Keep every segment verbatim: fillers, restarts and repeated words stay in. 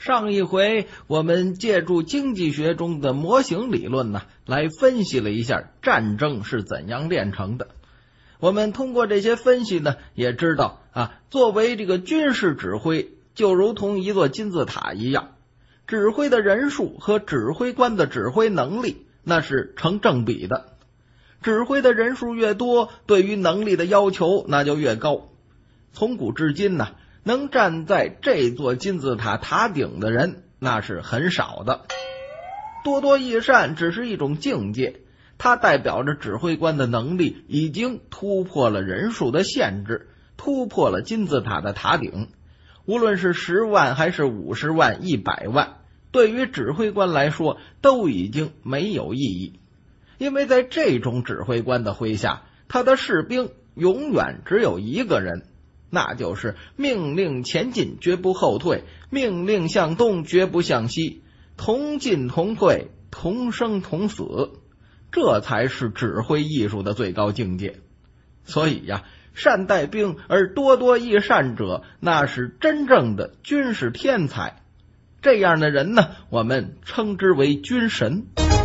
上一回我们借助经济学中的模型理论呢，来分析了一下战争是怎样炼成的。我们通过这些分析呢，也知道啊，作为这个军事指挥，就如同一座金字塔一样，指挥的人数和指挥官的指挥能力那是成正比的。指挥的人数越多，对于能力的要求那就越高。从古至今呢，能站在这座金字塔塔顶的人那是很少的。多多益善只是一种境界，它代表着指挥官的能力已经突破了人数的限制，突破了金字塔的塔顶。无论是十万还是五十万、一百万，对于指挥官来说都已经没有意义。因为在这种指挥官的麾下，他的士兵永远只有一个人，那就是命令前进绝不后退，命令向东绝不向西，同进同退，同生同死，这才是指挥艺术的最高境界。所以呀，善带兵而多多益善者，那是真正的军事天才。这样的人呢，我们称之为军神。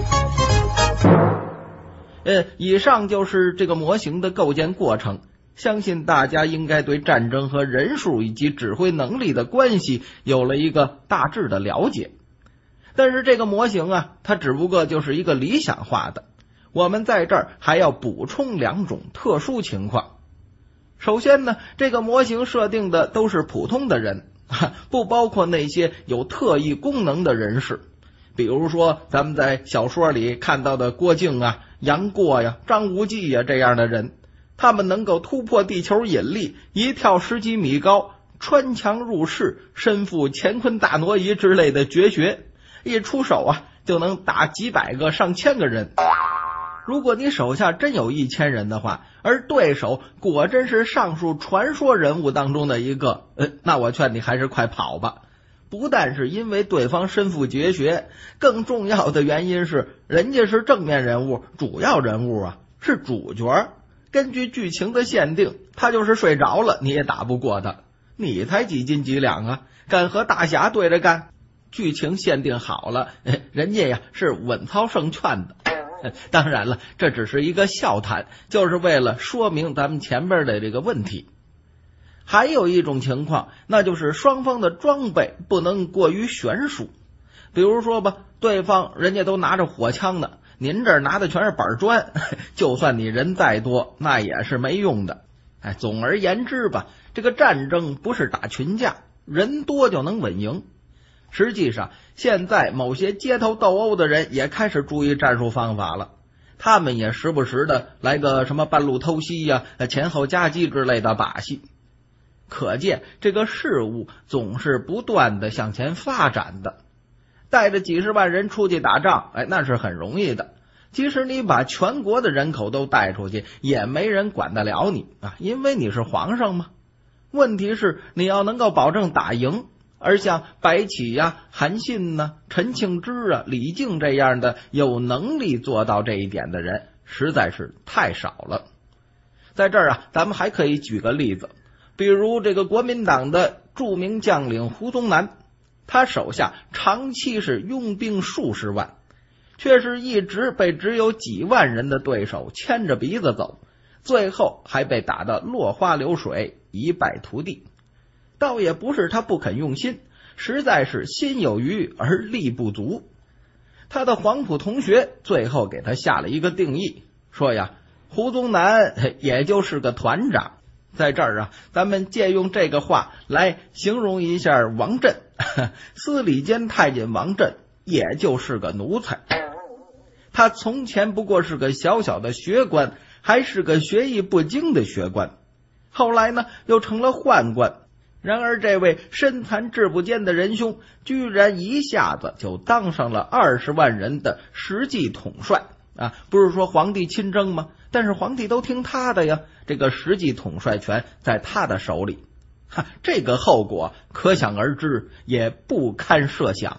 呃，以上就是这个模型的构建过程，相信大家应该对战争和人数以及指挥能力的关系有了一个大致的了解。但是这个模型啊，它只不过就是一个理想化的，我们在这儿还要补充两种特殊情况。首先呢，这个模型设定的都是普通的人，不包括那些有特异功能的人士，比如说咱们在小说里看到的郭靖啊、杨过呀、张无忌呀这样的人，他们能够突破地球引力，一跳十几米高，穿墙入室，身负乾坤大挪移之类的绝学，一出手啊就能打几百个上千个人。如果你手下真有一千人的话，而对手果真是上述传说人物当中的一个，呃，那我劝你还是快跑吧。不但是因为对方身负绝学，更重要的原因是人家是正面人物，主要人物啊，是主角。根据剧情的限定，他就是睡着了你也打不过他，你才几斤几两啊，敢和大侠对着干。剧情限定好了，人家呀是稳操胜券的。当然了，这只是一个笑谈，就是为了说明咱们前边的这个问题。还有一种情况，那就是双方的装备不能过于悬殊。比如说吧，对方人家都拿着火枪呢，您这儿拿的全是板砖，就算你人再多，那也是没用的。哎，总而言之吧，这个战争不是打群架，人多就能稳赢。实际上，现在某些街头斗殴的人也开始注意战术方法了，他们也时不时的来个什么半路偷袭呀、前后夹击之类的把戏。可见这个事物总是不断的向前发展的。带着几十万人出去打仗，哎，那是很容易的。即使你把全国的人口都带出去，也没人管得了你啊，因为你是皇上嘛。问题是你要能够保证打赢，而像白起呀、韩信呢、陈庆之啊、李靖这样的有能力做到这一点的人，实在是太少了。在这儿啊，咱们还可以举个例子，比如这个国民党的著名将领胡宗南，他手下长期是拥兵数十万，却是一直被只有几万人的对手牵着鼻子走，最后还被打得落花流水，一败涂地。倒也不是他不肯用心，实在是心有余而力不足。他的黄埔同学最后给他下了一个定义，说呀，胡宗南也就是个团长。在这儿啊，咱们借用这个话来形容一下王振，司礼监太监王振也就是个奴才。他从前不过是个小小的学官，还是个学艺不精的学官，后来呢又成了宦官。然而这位身残志不坚的仁兄，居然一下子就当上了二十万人的实际统帅啊！不是说皇帝亲征吗？但是皇帝都听他的呀，这个实际统帅权在他的手里，哈，这个后果可想而知，也不堪设想。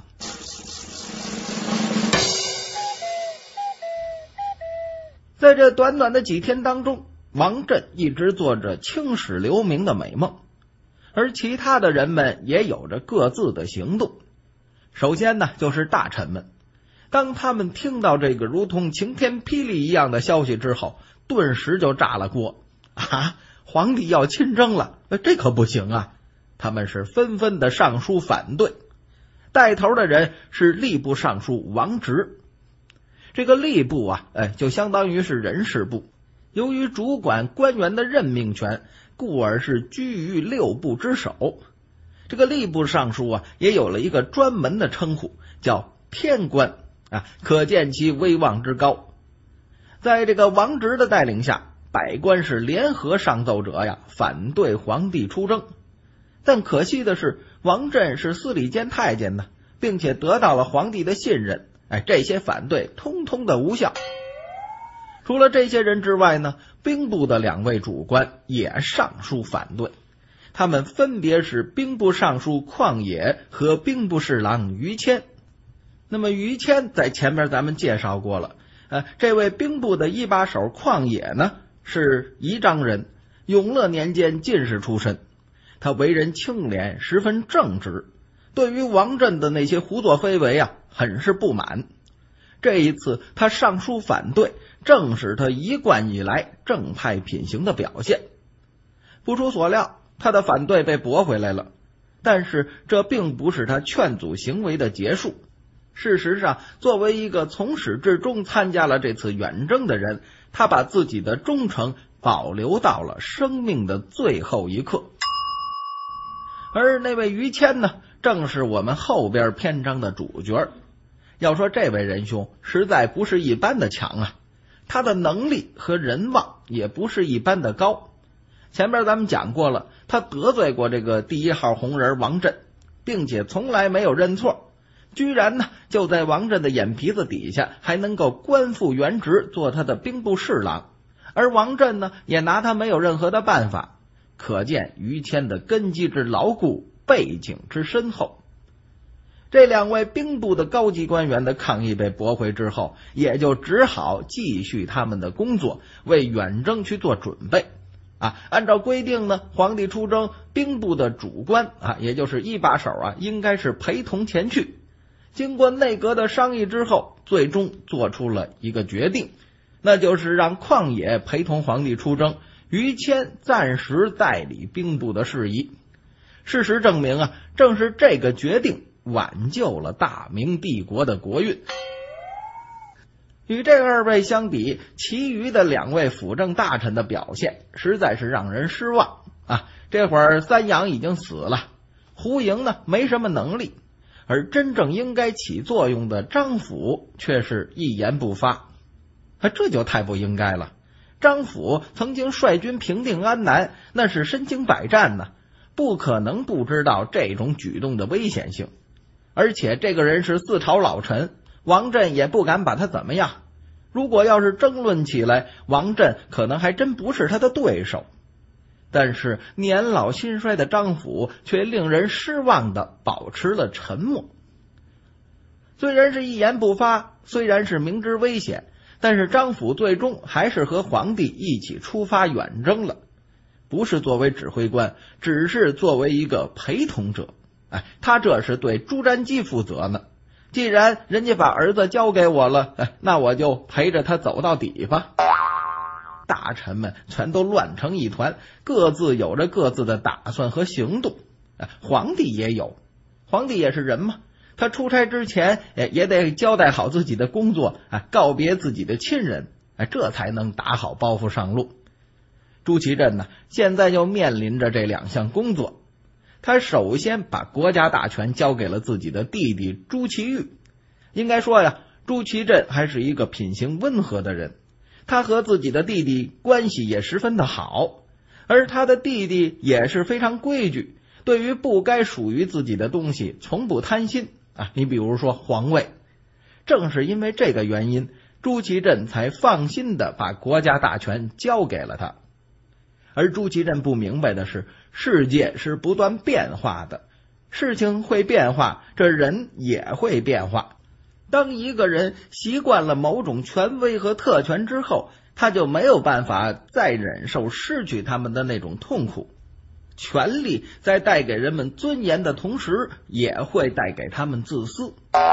在这短短的几天当中，王振一直做着青史留名的美梦，而其他的人们也有着各自的行动。 首先呢，就是大臣们，当他们听到这个如同晴天霹雳一样的消息之后，顿时就炸了锅啊！皇帝要亲征了，这可不行啊！他们是纷纷的上书反对。带头的人是吏部尚书王直。这个吏部啊，哎，就相当于是人事部，由于主管官员的任命权，故而是居于六部之首。这个吏部尚书啊，也有了一个专门的称呼，叫天官啊，可见其威望之高。在这个王直的带领下，百官是联合上奏折呀，反对皇帝出征。但可惜的是，王振是司礼监太监呢，并且得到了皇帝的信任，哎，这些反对通通的无效。除了这些人之外呢，兵部的两位主官也上书反对，他们分别是兵部尚书旷野和兵部侍郎于谦。那么于谦在前面咱们介绍过了，呃，这位兵部的一把手旷野呢，是宜章人，永乐年间进士出身。他为人清廉，十分正直，对于王振的那些胡作非为啊，很是不满。这一次他上书反对，正是他一贯以来正派品行的表现。不出所料，他的反对被驳回来了，但是这并不是他劝阻行为的结束。事实上，作为一个从始至终参加了这次远征的人，他把自己的忠诚保留到了生命的最后一刻。而那位于谦呢，正是我们后边篇章的主角。要说这位仁兄实在不是一般的强啊，他的能力和人望也不是一般的高。前边咱们讲过了，他得罪过这个第一号红人王振，并且从来没有认错，居然呢就在王振的眼皮子底下还能够官复原职，做他的兵部侍郎，而王振呢也拿他没有任何的办法。可见于谦的根基之牢固，背景之深厚。这两位兵部的高级官员的抗议被驳回之后，也就只好继续他们的工作，为远征去做准备啊。按照规定呢，皇帝出征，兵部的主官啊，也就是一把手啊，应该是陪同前去。经过内阁的商议之后，最终做出了一个决定，那就是让旷野陪同皇帝出征，于谦暂时代理兵部的事宜。事实证明啊，正是这个决定挽救了大明帝国的国运。与这二位相比，其余的两位辅政大臣的表现实在是让人失望啊！这会儿三阳已经死了，胡莹呢没什么能力，而真正应该起作用的张辅却是一言不发，啊，这就太不应该了。张辅曾经率军平定安南，那是身经百战呢，不可能不知道这种举动的危险性。而且这个人是四朝老臣，王振也不敢把他怎么样。如果要是争论起来，王振可能还真不是他的对手。但是年老心衰的张辅却令人失望地保持了沉默。虽然是一言不发，虽然是明知危险，但是张辅最终还是和皇帝一起出发远征了，不是作为指挥官，只是作为一个陪同者。哎，他这是对朱瞻基负责呢。既然人家把儿子交给我了，哎，那我就陪着他走到底吧。大臣们全都乱成一团，各自有着各自的打算和行动。哎，皇帝也有，皇帝也是人嘛，他出差之前也得交代好自己的工作，哎，告别自己的亲人，哎，这才能打好包袱上路。朱祁镇呢，现在就面临着这两项工作。他首先把国家大权交给了自己的弟弟朱祁钰。应该说呀，朱祁镇还是一个品行温和的人，他和自己的弟弟关系也十分的好，而他的弟弟也是非常规矩，对于不该属于自己的东西从不贪心啊。你比如说皇位，正是因为这个原因，朱祁镇才放心的把国家大权交给了他。而朱祁镇不明白的是，世界是不断变化的，事情会变化，这人也会变化。当一个人习惯了某种权威和特权之后，他就没有办法再忍受失去他们的那种痛苦。 权力在带给人们尊严的同时，也会带给他们自私。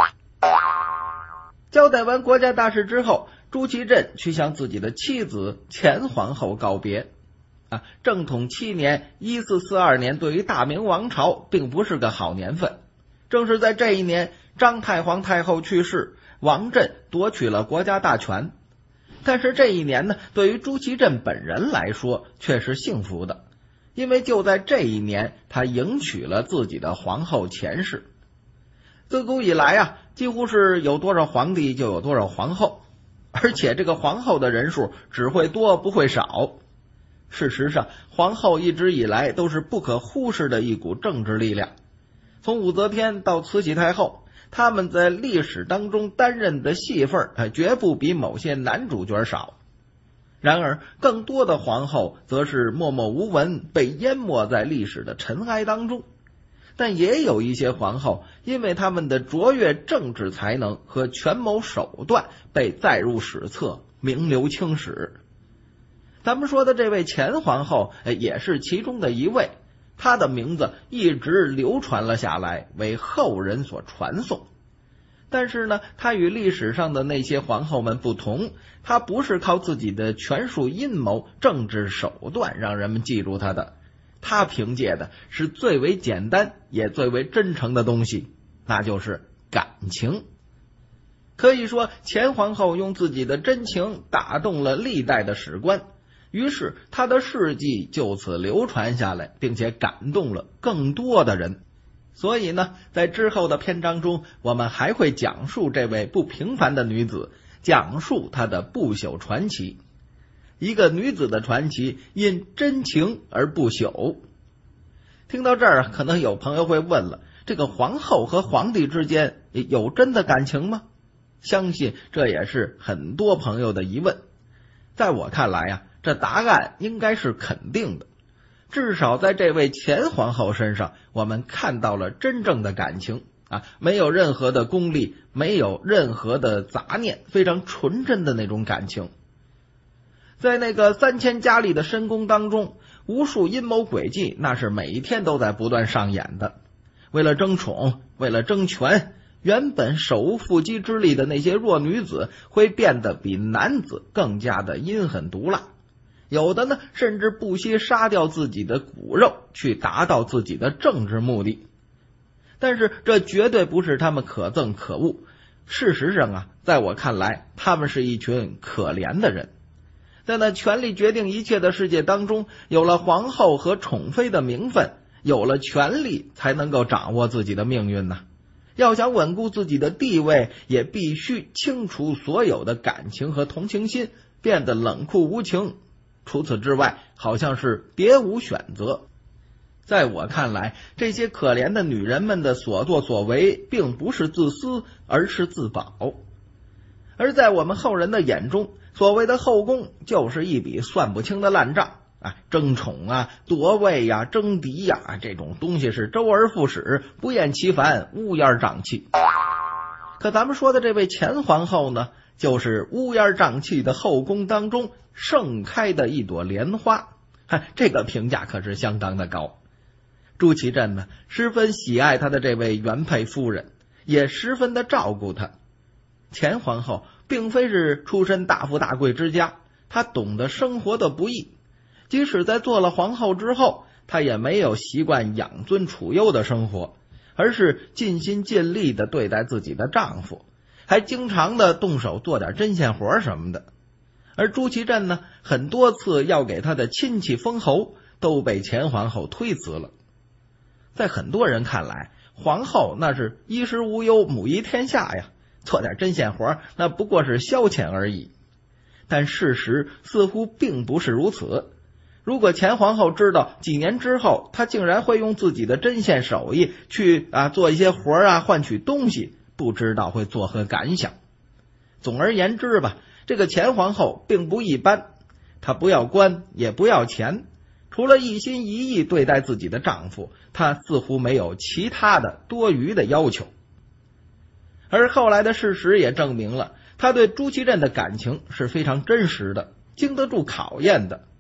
交代完国家大事之后，朱祁镇去向自己的妻子前皇后告别。啊，正统七年一四四二年对于大明王朝并不是个好年份。正是在这一年，张太皇太后去世，王振夺取了国家大权。但是这一年呢，对于朱祁镇本人来说却是幸福的，因为就在这一年，他迎娶了自己的皇后钱氏。自古以来啊，几乎是有多少皇帝就有多少皇后，而且这个皇后的人数只会多不会少。事实上，皇后一直以来都是不可忽视的一股政治力量。从武则天到慈禧太后，他们在历史当中担任的戏份绝不比某些男主角少。然而更多的皇后则是默默无闻，被淹没在历史的尘埃当中。但也有一些皇后因为他们的卓越政治才能和权谋手段被载入史册，名留青史。咱们说的这位前皇后也是其中的一位，她的名字一直流传了下来，为后人所传颂。但是呢，她与历史上的那些皇后们不同，她不是靠自己的权术阴谋、政治手段让人们记住她的，她凭借的是最为简单也最为真诚的东西，那就是感情。可以说，前皇后用自己的真情打动了历代的史官，于是他的事迹就此流传下来，并且感动了更多的人。所以呢，在之后的篇章中，我们还会讲述这位不平凡的女子，讲述她的不朽传奇。一个女子的传奇因真情而不朽。听到这儿，可能有朋友会问了，这个皇后和皇帝之间有真的感情吗？相信这也是很多朋友的疑问。在我看来啊，这答案应该是肯定的。至少在这位前皇后身上，我们看到了真正的感情啊，没有任何的功利，没有任何的杂念，非常纯真的那种感情。在那个三千佳丽的深宫当中，无数阴谋诡计那是每一天都在不断上演的。为了争宠，为了争权，原本手无缚鸡之力的那些弱女子会变得比男子更加的阴狠毒辣，有的呢甚至不惜杀掉自己的骨肉去达到自己的政治目的。但是这绝对不是他们可憎可恶，事实上啊，在我看来，他们是一群可怜的人。在那权力决定一切的世界当中，有了皇后和宠妃的名分，有了权力才能够掌握自己的命运呢。要想稳固自己的地位，也必须清除所有的感情和同情心，变得冷酷无情。除此之外，好像是别无选择。在我看来，这些可怜的女人们的所作所为并不是自私，而是自保。而在我们后人的眼中，所谓的后宫就是一笔算不清的烂账啊，争宠啊、夺位呀、啊、争嫡呀、啊，这种东西是周而复始，不厌其烦，乌烟瘴气。可咱们说的这位前皇后呢，就是乌烟瘴气的后宫当中盛开的一朵莲花，这个评价可是相当的高。朱祁镇呢，十分喜爱他的这位原配夫人，也十分的照顾她。前皇后并非是出身大富大贵之家，她懂得生活的不易，即使在做了皇后之后，她也没有习惯养尊处优的生活，而是尽心尽力的对待自己的丈夫，还经常的动手做点针线活什么的。而朱祁镇呢，很多次要给他的亲戚封侯，都被前皇后推辞了。在很多人看来，皇后那是衣食无忧，母仪天下呀，做点针线活那不过是消遣而已。但事实似乎并不是如此。如果前皇后知道几年之后她竟然会用自己的针线手艺去啊做一些活啊换取东西，不知道会作何感想。总而言之吧，这个前皇后并不一般，她不要官也不要钱，除了一心一意对待自己的丈夫，她似乎没有其他的多余的要求。而后来的事实也证明了，她对朱祁镇的感情是非常真实的，经得住考验的。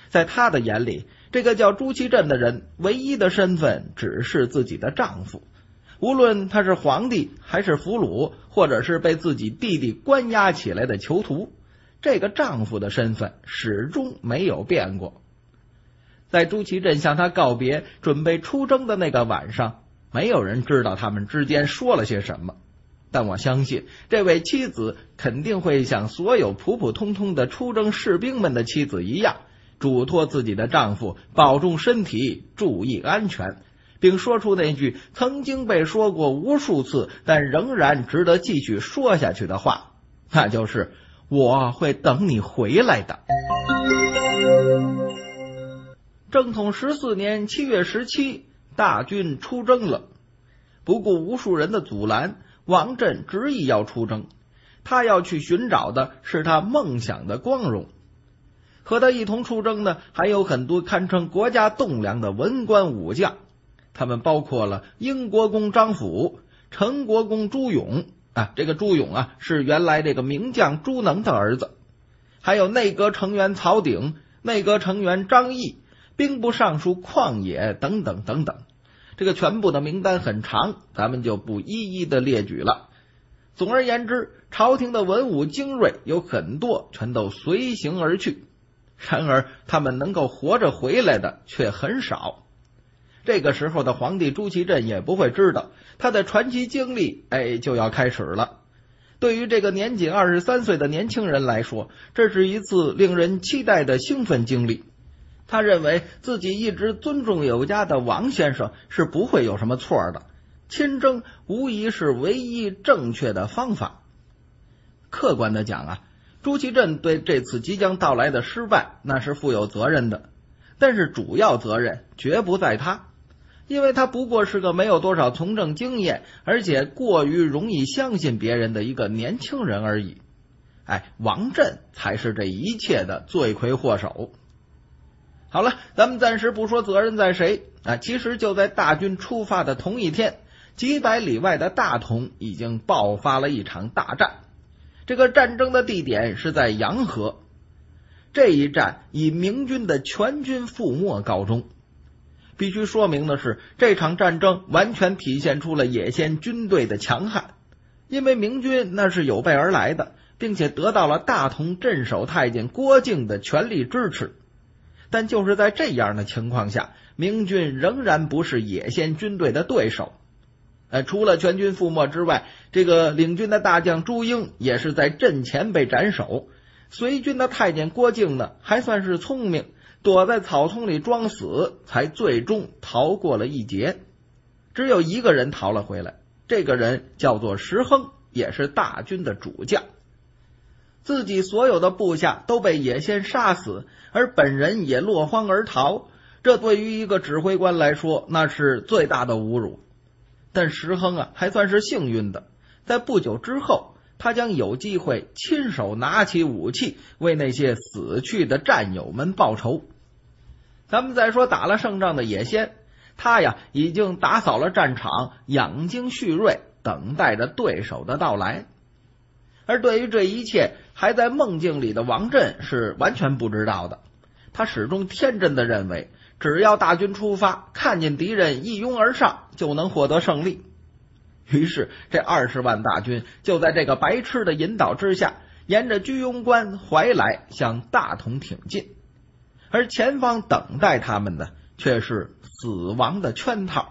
在他的眼里，这个叫朱祁镇的人唯一的身份只是自己的丈夫，无论他是皇帝还是俘虏，或者是被自己弟弟关押起来的囚徒，这个丈夫的身份始终没有变过。在朱祁镇向他告别准备出征的那个晚上，没有人知道他们之间说了些什么，但我相信这位妻子肯定会像所有普普通通的出征士兵们的妻子一样，嘱托自己的丈夫保重身体，注意安全，并说出那句曾经被说过无数次但仍然值得继续说下去的话，那就是我会等你回来的。正统十四年七月十七，大军出征了。不顾无数人的阻拦，王振执意要出征，他要去寻找的是他梦想的光荣。和他一同出征的还有很多堪称国家栋梁的文官武将，他们包括了英国公张辅、陈国公朱勇啊，这个朱勇啊是原来这个名将朱能的儿子，还有内阁成员曹鼎、内阁成员张毅、兵部尚书旷野等等等等。这个全部的名单很长，咱们就不一一的列举了。总而言之，朝廷的文武精锐有很多全都随行而去，然而他们能够活着回来的却很少。这个时候的皇帝朱祁镇也不会知道，他的传奇经历哎就要开始了。对于这个年仅二十三岁的年轻人来说，这是一次令人期待的兴奋经历。他认为自己一直尊重有加的王先生是不会有什么错的，亲征无疑是唯一正确的方法。客观的讲啊，朱祁镇对这次即将到来的失败那是负有责任的，但是主要责任绝不在他，因为他不过是个没有多少从政经验，而且过于容易相信别人的一个年轻人而已。哎，王振才是这一切的罪魁祸首。好了，咱们暂时不说责任在谁啊，其实就在大军出发的同一天，几百里外的大同已经爆发了一场大战。这个战争的地点是在洋河，这一战以明军的全军覆没告终。必须说明的是，这场战争完全体现出了野先军队的强悍，因为明军那是有备而来的，并且得到了大同镇守太监郭靖的全力支持。但就是在这样的情况下，明军仍然不是野先军队的对手。呃，除了全军覆没之外，这个领军的大将朱英也是在阵前被斩首。随军的太监郭靖呢，还算是聪明，躲在草丛里装死，才最终逃过了一劫。只有一个人逃了回来，这个人叫做石亨，也是大军的主将。自己所有的部下都被野先杀死，而本人也落荒而逃，这对于一个指挥官来说那是最大的侮辱。但石亨啊还算是幸运的，在不久之后他将有机会亲手拿起武器，为那些死去的战友们报仇。咱们再说打了胜仗的野先，他呀已经打扫了战场，养精蓄锐，等待着对手的到来。而对于这一切，还在梦境里的王振是完全不知道的。他始终天真的认为，只要大军出发，看见敌人一拥而上，就能获得胜利。于是这二十万大军就在这个白痴的引导之下，沿着居庸关怀来向大同挺进。而前方等待他们的却是死亡的圈套。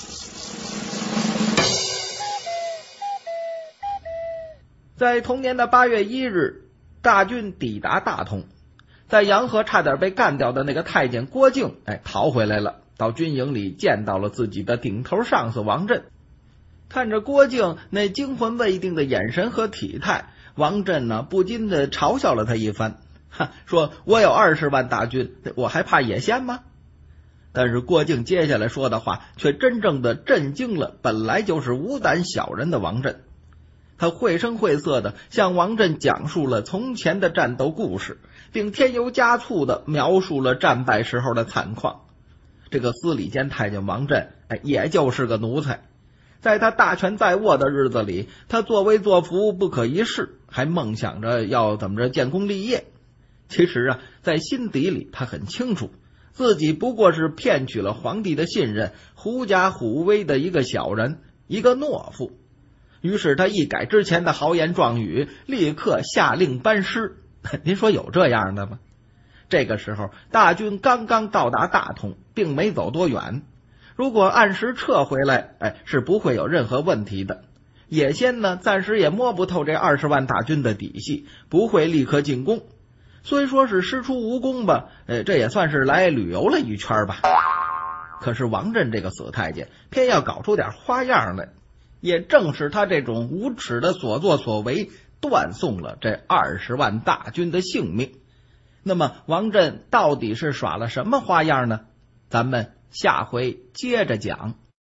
在同年的八月一日，大军抵达大同，在洋河差点被干掉的那个太监郭靖哎逃回来了，到军营里见到了自己的顶头上司王振。看着郭靖那惊魂未定的眼神和体态，王振呢不禁的嘲笑了他一番，哈，说我有二十万大军，我还怕野先吗？但是郭靖接下来说的话却真正的震惊了本来就是无胆小人的王振。他绘声绘色的向王振讲述了从前的战斗故事，并添油加醋的描述了战败时候的惨况。这个司礼监太监王振哎，也就是个奴才，在他大权在握的日子里，他作威作福不可一世，还梦想着要怎么着建功立业。 其实啊，在心底里他很清楚，自己不过是骗取了皇帝的信任，狐假虎威的一个小人，一个懦夫。于是他一改之前的豪言壮语，立刻下令班师。您说有这样的吗？这个时候大军刚刚到达大同，并没走多远，如果按时撤回来，哎，是不会有任何问题的。野先呢，暂时也摸不透这二十万大军的底细，不会立刻进攻。虽说是师出无功吧，呃，这也算是来旅游了一圈吧。可是王振这个死太监偏要搞出点花样来，也正是他这种无耻的所作所为，断送了这二十万大军的性命。那么王振到底是耍了什么花样呢？咱们下回接着讲。